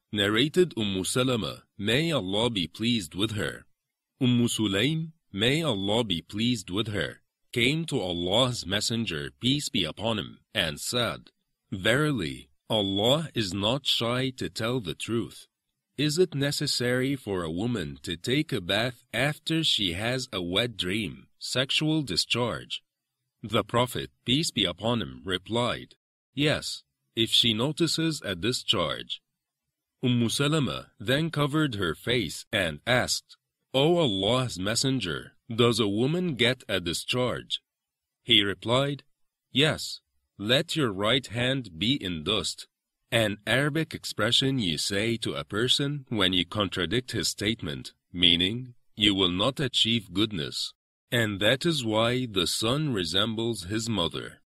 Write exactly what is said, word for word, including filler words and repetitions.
Narrated Umm Salama, may Allah be pleased with her. Umm Sulaym, may Allah be pleased with her, came to Allah's Messenger, peace be upon him, and said, Verily, Allah is not shy to tell the truth. Is it necessary for a woman to take a bath after she has a wet dream, sexual discharge? The Prophet, peace be upon him, replied, Yes, if she notices a discharge. Umm Salama then covered her face and asked, O Allah's Messenger, does a woman get a discharge? He replied, Yes, let your right hand be in dust, an Arabic expression you say to a person when you contradict his statement, meaning, you will not achieve goodness, and that is why the son resembles his mother.